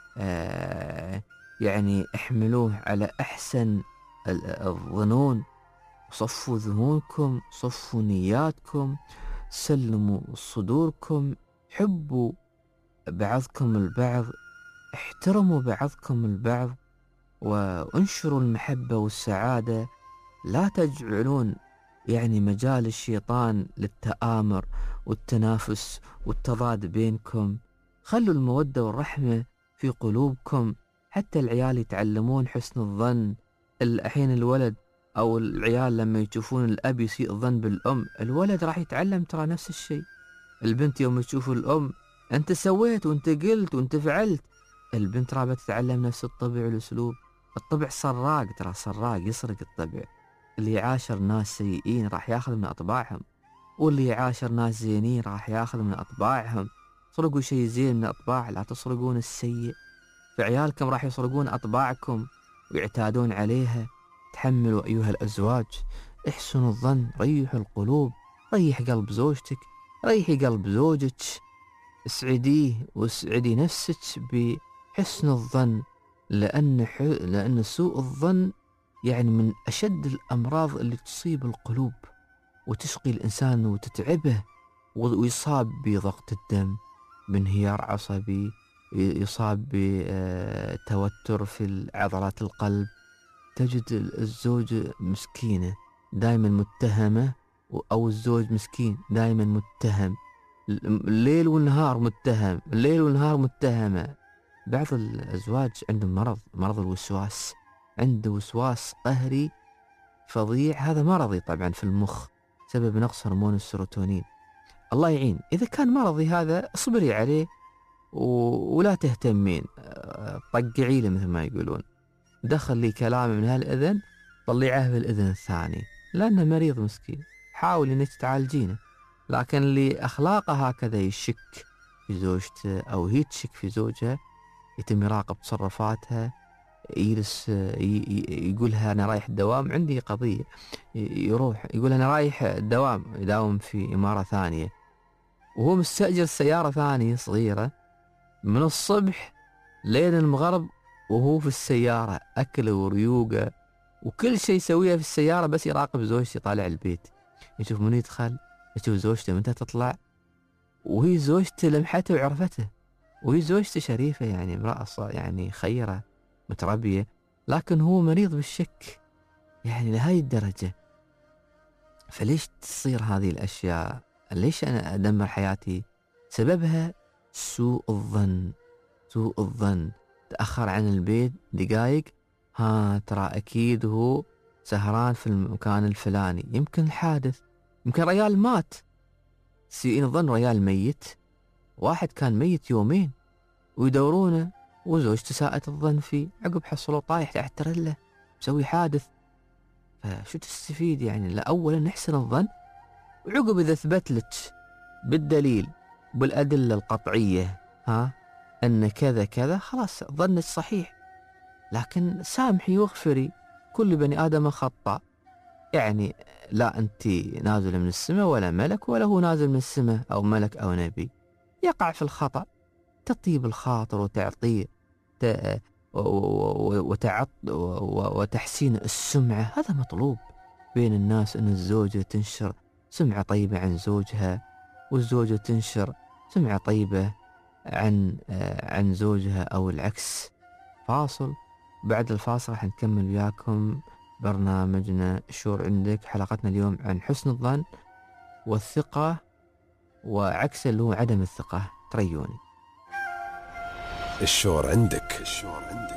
آه يعني احملوه على أحسن الظنون، صفوا ذهونكم، صفوا نياتكم، سلموا صدوركم، حبوا بعضكم البعض، احترموا بعضكم البعض، وانشروا المحبة والسعادة. لا تجعلون يعني مجال الشيطان للتآمر والتنافس والتضاد بينكم. خلوا المودة والرحمة في قلوبكم، حتى العيال يتعلمون حسن الظن. الحين الولد أو العيال لما يشوفون الأب يسيء الظن بالأم، الولد راح يتعلم ترى نفس الشيء. البنت يوم تشوف الأم أنت سويت وأنت قلت وأنت فعلت، البنت راح تتعلم نفس الطبع والأسلوب. الطبع سراق، ترى سراق يسرق الطبع. اللي يعاشر ناس سيئين راح ياخذ من أطباعهم، واللي يعاشر ناس زينين راح ياخذ من أطباعهم. سرقوا شيء زين من الأطباع، لا تسرقون السيء. فعيالكم راح يسرقون أطباعكم ويعتادون عليها. تحملوا أيها الأزواج، احسنوا الظن، ريحوا القلوب، ريح قلب زوجتك، ريحي قلب زوجك، اسعديه واسعدي نفسك بحسن الظن، لأن ح... لأن سوء الظن يعني من أشد الأمراض اللي تصيب القلوب وتشقي الإنسان وتتعبه، ويصاب بضغط الدم، بانهيار عصبي، يصاب بتوتر في عضلات القلب. تجد الزوجة مسكينة دائما متهمة، أو الزوج مسكين دائما متهم، الليل والنهار متهم، الليل والنهار متهمة. بعض الأزواج عندهم مرض، مرض الوسواس، عنده وسواس قهري فظيع. هذا مرضي طبعا في المخ، سبب نقص هرمون السيروتونين. الله يعين. إذا كان مرضي هذا اصبري عليه و... ولا تهتمين، طقعي له مثل ما يقولون، دخل لي كلام من هالأذن طلعه بالأذن الثاني، لأنه مريض مسكين. حاول إنك تعالجينه. لكن اللي أخلاقه هكذا يشك في زوجته أو هي تشك في زوجها، يتم يراقب تصرفاتها، يجلس يقولها أنا رايح الدوام، عندي قضية، يروح يقول أنا رايح الدوام، يداوم في إمارة ثانية وهو مستأجر سيارة ثانية صغيرة، من الصبح لين المغرب وهو في السيارة، أكله وريوقه وكل شيء يسويه في السيارة، بس يراقب زوجته طالع البيت، يشوف من يدخل، يشوف زوجته متى تطلع. وهي زوجته لمحته وعرفته، وهي زوجته شريفة، يعني امرأة يعني خيرة متربية، لكن هو مريض بالشك يعني لهاي الدرجة. فليش تصير هذه الأشياء؟ ليش أنا أدمر حياتي؟ سببها سوء الظن. سوء الظن، تأخر عن البيت دقايق، ها ترى أكيد هو سهران في المكان الفلاني، يمكن الحادث، يمكن ريال مات، سيئين الظن ريال ميت، واحد كان ميت يومين ويدورونه وزوجته ساءت الظن فيه، عقب حصلوا طايح تحت ترله مسوي حادث. فشو تستفيد يعني؟ لا، أولا نحسن الظن، وعقب إذا ثبت لك بالدليل بالأدلة القطعية ها أن كذا كذا، خلاص ظنك صحيح. لكن سامحي واغفري، كل بني آدم خطأ، يعني لا أنت نازل من السماء ولا ملك، ولا هو نازل من السماء أو ملك أو نبي، يقع في الخطأ. تطيب الخاطر وتعطيه وتعط وتحسين السمعة، هذا مطلوب بين الناس، أن الزوجة تنشر سمعة طيبة عن زوجها، والزوجة تنشر سمعة طيبة عن عن زوجها أو العكس. فاصل، بعد الفاصل راح نكمل وياكم برنامجنا الشعور عندك. حلقتنا اليوم عن حسن الظن والثقة وعكسه اللي هو عدم الثقة. تريوني. الشعور عندك. الشعور عندك.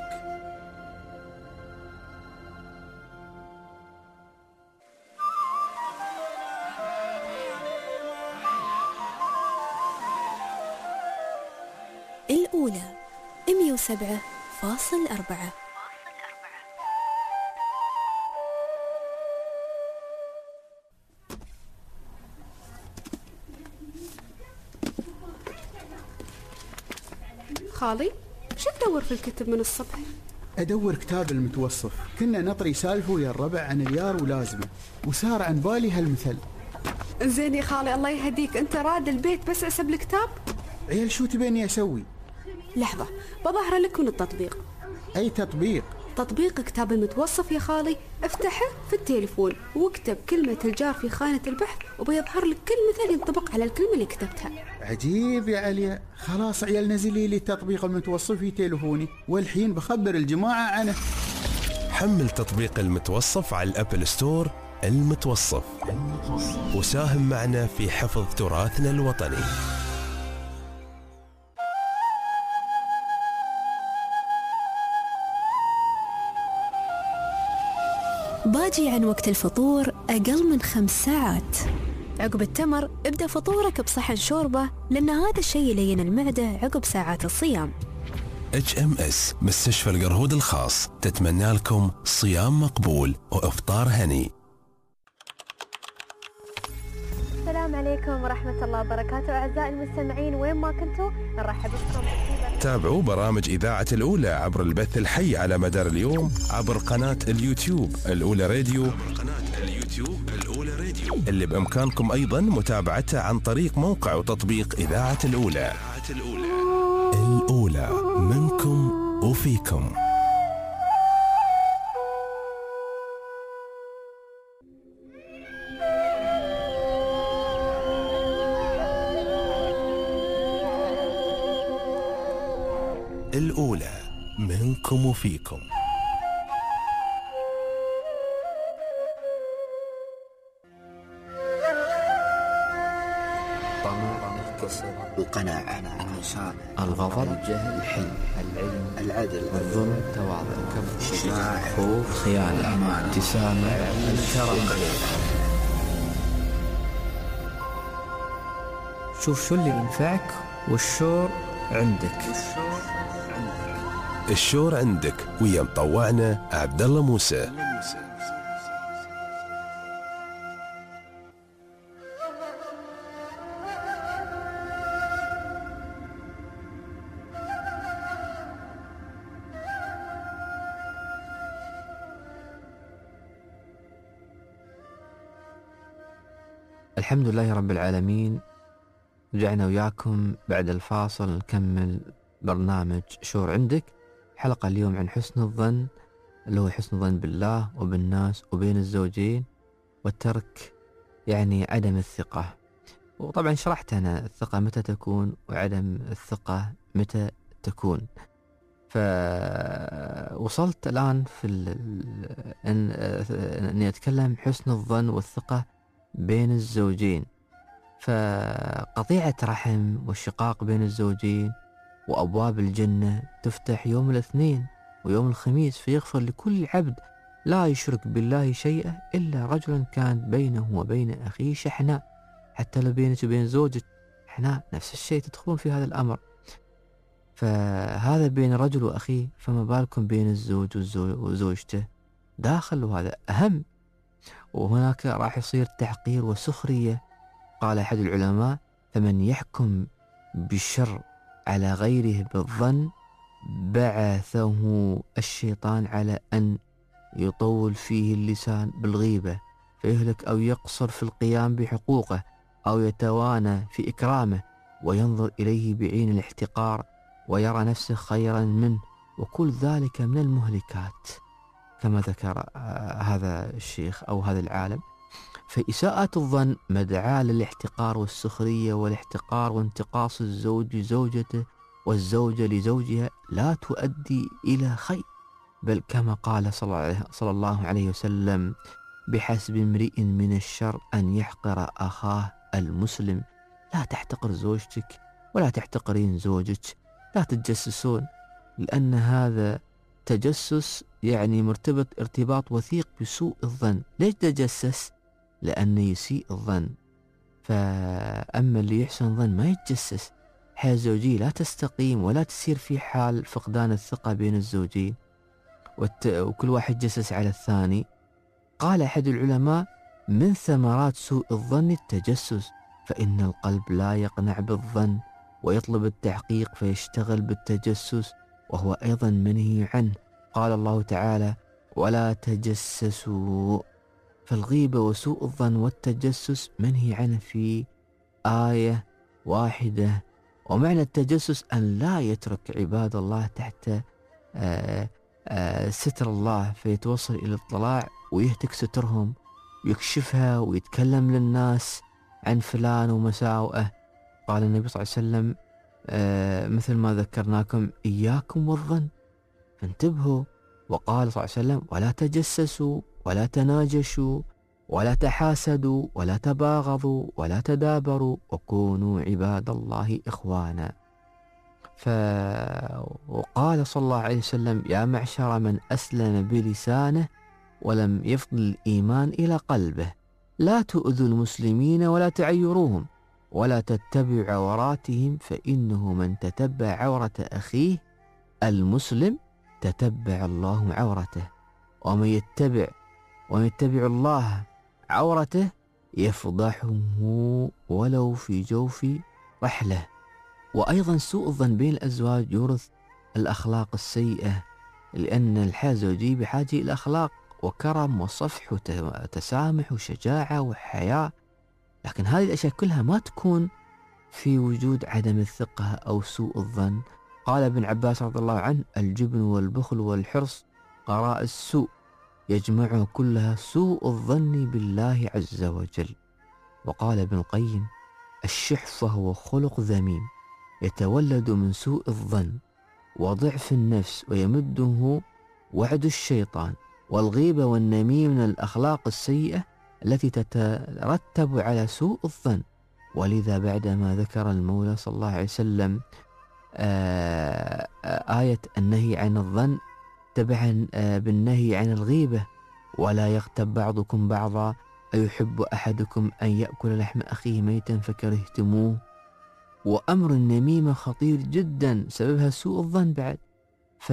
الأولى مية وسبعة فاصل أربعة. خالي شو تدور في الكتب من الصبح؟ أدور كتاب المتوصف. كنا نطري سالفه ويا الربع عن اليار ولازمه، وصار عن بالي هالمثل. زين يا خالي الله يهديك، انت راد البيت بس اسب الكتاب؟ عيال شو تبيني اسوي؟ لحظة بظهر لك من التطبيق. اي تطبيق؟ تطبيق كتاب المتوصف يا خالي. افتحه في التليفون واكتب كلمة الجار في خانة البحث وبيظهر لك كل مثل ينطبق على الكلمة اللي كتبتها. عجيب يا عليا. خلاص عيال نزلي لي تطبيق المتوصف في تليفوني والحين بخبر الجماعة عنه. حمل تطبيق المتوصف على الأبل ستور. المتوصف وساهم معنا في حفظ تراثنا الوطني. باجي عن وقت الفطور أقل من خمس ساعات. عقب التمر ابدأ فطورك بصحن شوربة، لأن هذا الشيء يلين المعدة عقب ساعات الصيام. اتش ام اس مستشفى القرهود الخاص تتمنى لكم صيام مقبول وإفطار هني. السلام عليكم ورحمة الله وبركاته أعزائي المستمعين وين ما كنتوا نرحب بكم. تابعوا برامج إذاعة الأولى عبر البث الحي على مدار اليوم عبر قناة اليوتيوب الأولى راديو، قناة اليوتيوب الأولى راديو اللي بإمكانكم أيضا متابعتها عن طريق موقع وتطبيق إذاعة الأولى. الأولى منكم وفيكم. الأولى منكم وفيكم. طمع الكسب، القناعة، الإنسان، الغضب، الجهل، الحلم، العلم، العدل، الظلم، التواضع، الكبر، الشجاعة، الخوف، الخيانة، الأمانة، الابتسامة، الكرم. شوف شو اللي ينفعك والشور عندك. الشور عندك ويا مطوعنا عبد الله موسى. الحمد لله رب العالمين. رجعنا وياكم بعد الفاصل نكمل برنامج شور عندك. حلقة اليوم عن حسن الظن، اللي هو حسن الظن بالله وبالناس وبين الزوجين، والترك يعني عدم الثقة. وطبعا شرحت أنا الثقة متى تكون وعدم الثقة متى تكون. فوصلت الآن في أن أني أتكلم حسن الظن والثقة بين الزوجين. فقطيعة رحم والشقاق بين الزوجين وأبواب الجنة تفتح يوم الاثنين ويوم الخميس، فيغفر لكل عبد لا يشرك بالله شيئا إلا رجلا كان بينه وبين أخيه شحناء. حتى لو بينك وبين زوجك شحناء نفس الشيء تدخلون في هذا الأمر. فهذا بين الرجل وأخيه، فما بالكم بين الزوج وزوجته داخل، وهذا أهم. وهناك راح يصير تحقير وسخرية. قال أحد العلماء: فمن يحكم بالشر على غيره بالظن بعثه الشيطان على أن يطول فيه اللسان بالغيبة فيهلك، أو يقصر في القيام بحقوقه، أو يتوانى في إكرامه وينظر إليه بعين الاحتقار ويرى نفسه خيرا منه، وكل ذلك من المهلكات كما ذكر هذا الشيخ أو هذا العالم. فإساءة الظن مدعاة للاحتقار والسخرية والاحتقار وانتقاص الزوج لزوجته والزوجة لزوجها، لا تؤدي إلى خير. بل كما قال صلى الله عليه وسلم: بحسب امرئ من الشر أن يحقر أخاه المسلم. لا تحتقر زوجتك ولا تحتقرين زوجك، لا تتجسسون، لأن هذا تجسس يعني مرتبط ارتباط وثيق بسوء الظن. ليش تجسس؟ لأنه يسيء الظن. فأما اللي يحسن الظن ما يتجسس، الحياة الزوجية لا تستقيم ولا تسير في حال فقدان الثقة بين الزوجين والت... وكل واحد جسس على الثاني. قال أحد العلماء: من ثمرات سوء الظن التجسس، فإن القلب لا يقنع بالظن ويطلب التحقيق فيشتغل بالتجسس، وهو أيضا منهي عنه. قال الله تعالى: ولا تجسسوا. فالغيبة وسوء الظن والتجسس منهي عنه في آية واحدة. ومعنى التجسس أن لا يترك عباد الله تحت آآ آآ ستر الله فيتوصل إلى الاطلاع ويهتك سترهم ويكشفها ويتكلم للناس عن فلان ومساوئه. قال النبي صلى الله عليه وسلم مثل ما ذكرناكم: إياكم والظن، فانتبهوا. وقال صلى الله عليه وسلم: ولا تجسسوا ولا تناجشوا ولا تحاسدوا ولا تباغضوا ولا تدابروا وكونوا عباد الله إخوانا. ف... وقال صلى الله عليه وسلم: يا معشر من أسلم بلسانه ولم يفضل الإيمان إلى قلبه، لا تؤذوا المسلمين ولا تعيروهم ولا تتبعوا عوراتهم، فإنه من تتبع عورة أخيه المسلم تتبع الله عورته، ومن يتبع ومن يتبع الله عورته يفضحه ولو في جوف رحله. وأيضا سوء الظن بين الأزواج يورث الأخلاق السيئة، لأن الحياة الزوجية بحاجة إلى أخلاق وكرم وصفح وتسامح وشجاعة وحياء، لكن هذه الأشياء كلها ما تكون في وجود عدم الثقة أو سوء الظن. قال ابن عباس رضي الله عنه: الجبن والبخل والحرص قراء السوء يجمعه كلها سوء الظن بالله عز وجل. وقال ابن القيم: الشح فهو خلق ذميم يتولد من سوء الظن وضعف النفس ويمده وعد الشيطان، والغيبة والنميم من الأخلاق السيئة التي تترتب على سوء الظن. ولذا بعدما ذكر المولى صلى الله عليه وسلم آه آية النهي عن الظن تبعا آه بالنهي عن الغيبة: ولا يغتب بعضكم بعضا أيحب أحدكم أن يأكل لحم أخيه ميتا فكرهتموه. وأمر النميمة خطير جدا، سببها سوء الظن بعد. ف...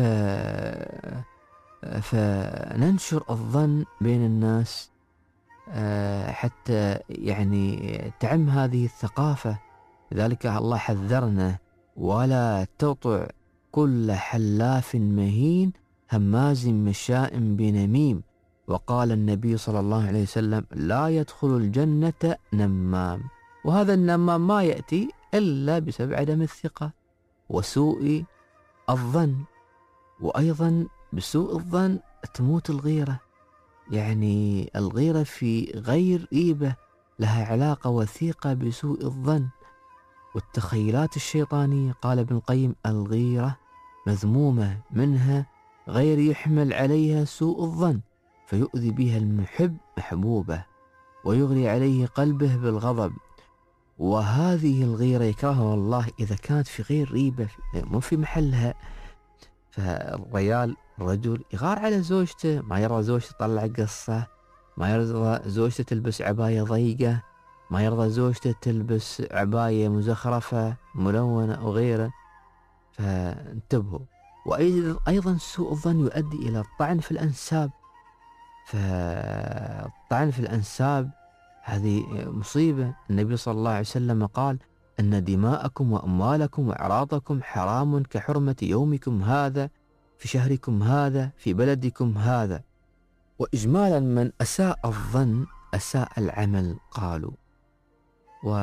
فننشر الظن بين الناس حتى يعني تعم هذه الثقافة. لذلك الله حذرنا: ولا تطع كل حلاف مهين هماز مشاء بنميم. وقال النبي صلى الله عليه وسلم: لا يدخل الجنة نمام. وهذا النمام ما يأتي إلا بسبب عدم الثقة وسوء الظن. وأيضا بسوء الظن تموت الغيرة، يعني الغيرة في غير ريبة لها علاقة وثيقة بسوء الظن والتخيلات الشيطانية. قال ابن القيم: الغيرة مذمومة، منها غير يحمل عليها سوء الظن فيؤذي بها المحب محبوبه ويغري عليه قلبه بالغضب، وهذه الغيرة يكرهها الله إذا كانت في غير ريبة مو في محلها. فالرجال الرجل يغار على زوجته، ما يرضى زوجته تطلع قصة، ما يرضى زوجته تلبس عباية ضيقة، ما يرضى زوجته تلبس عباية مزخرفة ملونة أو غيره. فانتبهوا. وأيضا سوء الظن يؤدي إلى الطعن في الأنساب، فالطعن في الأنساب هذه مصيبة. النبي صلى الله عليه وسلم قال: أن دماءكم وأموالكم وأعراضكم حرام كحرمة يومكم هذا في شهركم هذا في بلدكم هذا. وإجمالا من أساء الظن أساء العمل قالوا. و...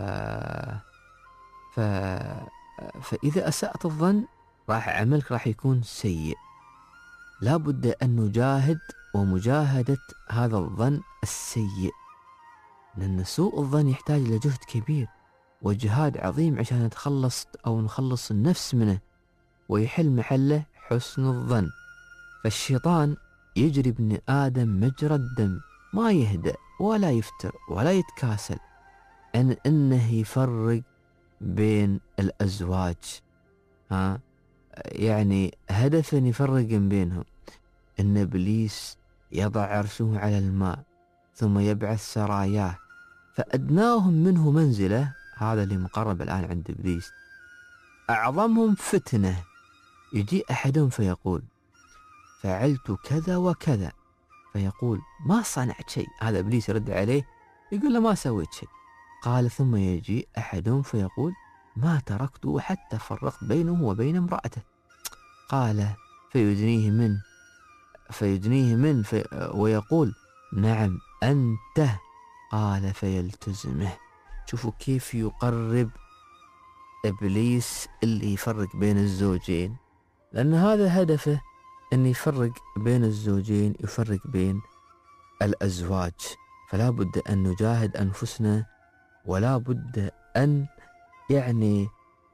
ف... فإذا أسأت الظن راح عملك راح يكون سيء. لا بد أن نجاهد ومجاهدة هذا الظن السيء، لأن سوء الظن يحتاج إلى جهد كبير وجهاد عظيم عشان نتخلص أو نخلص النفس منه ويحل محله حسن الظن. فالشيطان يجري ابن آدم مجرى الدم، ما يهدأ ولا يفتر ولا يتكاسل أن إنه يفرق بين الأزواج. ها يعني هدفا يفرق بينهم. إن إبليس يضع عرشه على الماء ثم يبعث سراياه، فأدناهم منه منزلة، هذا اللي مقرب الآن عند إبليس، أعظمهم فتنة يجي أحدهم فيقول فعلت كذا وكذا، فيقول ما صنعت شيء. هذا إبليس يرد عليه يقول له ما سويت شيء. قال ثم يجي أحدهم فيقول ما تركته حتى فرقت بينه وبين امرأته. قال فيدنيه من فيدنيه من في ويقول نعم أنت. قال فيلتزمه. شوفوا كيف يقرب إبليس اللي يفرق بين الزوجين، لأن هذا هدفه أن يفرق بين الزوجين، يفرق بين الأزواج. فلا بد أن نجاهد أنفسنا، ولا بد أن يعني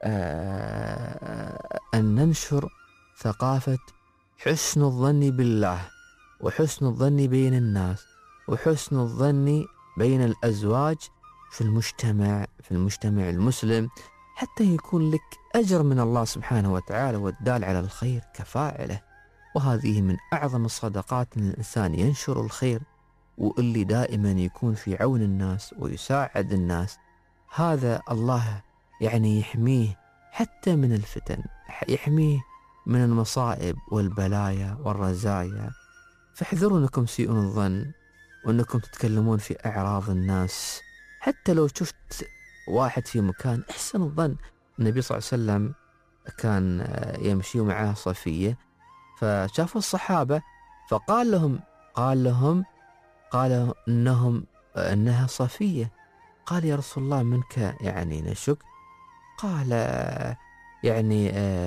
آه أن ننشر ثقافة حسن الظن بالله، وحسن الظن بين الناس، وحسن الظن بين الأزواج في المجتمع في المجتمع المسلم، حتى يكون لك أجر من الله سبحانه وتعالى، والدال على الخير كفاعله. وهذه من أعظم الصدقات أن الإنسان ينشر الخير، واللي دائما يكون في عون الناس ويساعد الناس، هذا الله يعني يحميه حتى من الفتن، يحميه من المصائب والبلايا والرزايا. فاحذروا أنكم تسيئون الظن، وأنكم تتكلمون في أعراض الناس. حتى لو شفت واحد في مكان احسن الظن. النبي صلى الله عليه وسلم كان يمشي معه صفية، فشافوا الصحابة فقال لهم قال لهم قال إنهم إنها صفية. قال يا رسول الله منك يعني نشك؟ قال يعني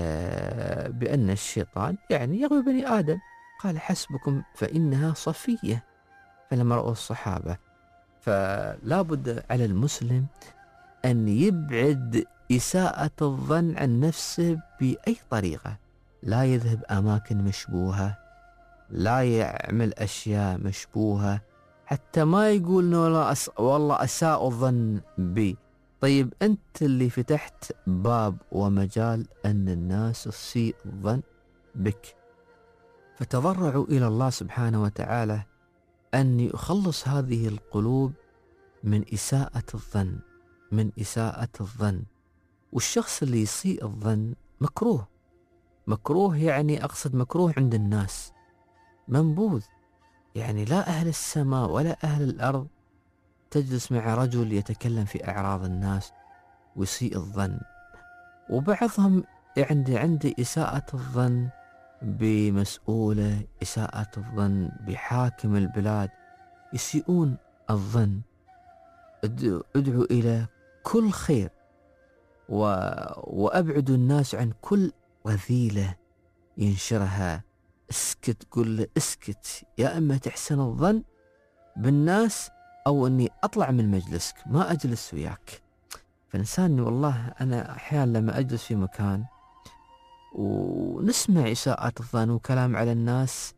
بأن الشيطان يعني يغوي بني آدم. قال حسبكم فإنها صفية. فلما رأوا الصحابة، فلا بد على المسلم أن يبعد إساءة الظن عن نفسه بأي طريقة. لا يذهب أماكن مشبوهة، لا يعمل أشياء مشبوهة، حتى ما يقول والله أس... والله أساء الظن بي. طيب أنت اللي فتحت باب ومجال أن الناس تسيء الظن بك. فتضرعوا إلى الله سبحانه وتعالى أن يخلص هذه القلوب من إساءة الظن من إساءة الظن. والشخص اللي يسيء الظن مكروه مكروه يعني أقصد مكروه عند الناس، منبوذ. يعني لا أهل السماء ولا أهل الأرض تجلس مع رجل يتكلم في أعراض الناس ويسيء الظن. وبعضهم عندي عندي إساءة الظن بمسؤولة، إساءة الظن بحاكم البلاد، يسيئون الظن. ادعوا إلى كل خير، و... وأبعدوا الناس عن كل رذيلة ينشرها. اسكت، قل له اسكت، يا أما تحسن الظن بالناس أو أني أطلع من مجلسك، ما أجلس وياك. فإنسان والله أنا أحيانا لما أجلس في مكان ونسمع إساءة الظن وكلام على الناس،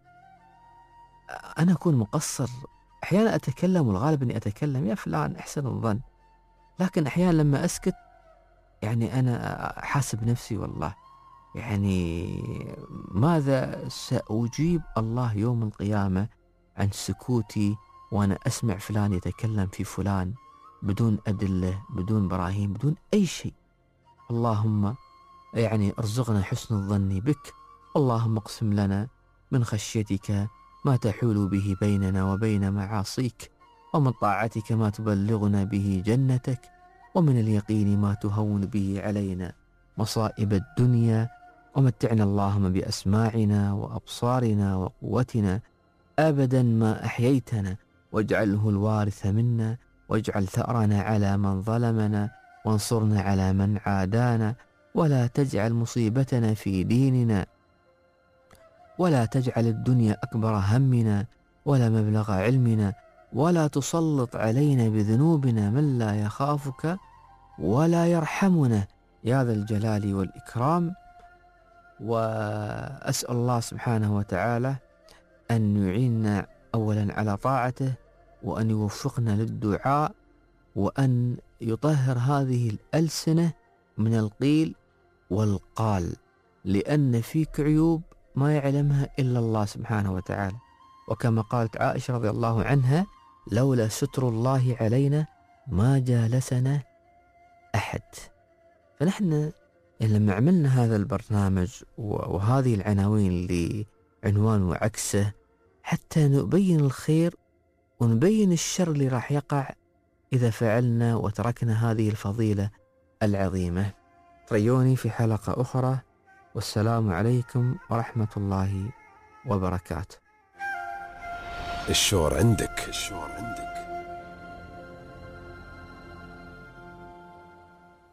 أنا أكون مقصر. أحيانا أتكلم، والغالب أني أتكلم يا فلان أحسن الظن، لكن أحيانا لما أسكت يعني أنا حاسب نفسي والله يعني ماذا سأجيب الله يوم القيامة عن سكوتي وأنا أسمع فلان يتكلم في فلان بدون أدلة، بدون براهين، بدون أي شيء. اللهم يعني ارزقنا حسن الظن بك. اللهم اقسم لنا من خشيتك ما تحول به بيننا وبين معاصيك، ومن طاعتك ما تبلغنا به جنتك، ومن اليقين ما تهون به علينا مصائب الدنيا، ومتعنا اللهم بأسماعنا وأبصارنا وقوتنا أبدا ما أحييتنا، واجعله الوارث منا، واجعل ثأرنا على من ظلمنا، وانصرنا على من عادانا، ولا تجعل مصيبتنا في ديننا، ولا تجعل الدنيا أكبر همنا ولا مبلغ علمنا، ولا تسلط علينا بذنوبنا من لا يخافك ولا يرحمنا يا ذا الجلال والإكرام. وأسأل الله سبحانه وتعالى أن يعيننا أولا على طاعته، وأن يوفقنا للدعاء، وأن يطهر هذه الألسنة من القيل والقال، لأن فيك عيوب ما يعلمها إلا الله سبحانه وتعالى. وكما قالت عائشة رضي الله عنها: لولا ستر الله علينا ما جالسنا أحد. فنحن لما عملنا هذا البرنامج وهذه العناوين اللي عنوان وعكسه حتى نبين الخير ونبين الشر اللي راح يقع إذا فعلنا وتركنا هذه الفضيلة العظيمة. تريوني في حلقة أخرى، والسلام عليكم ورحمة الله وبركاته. الشور عندك. الشور عندك.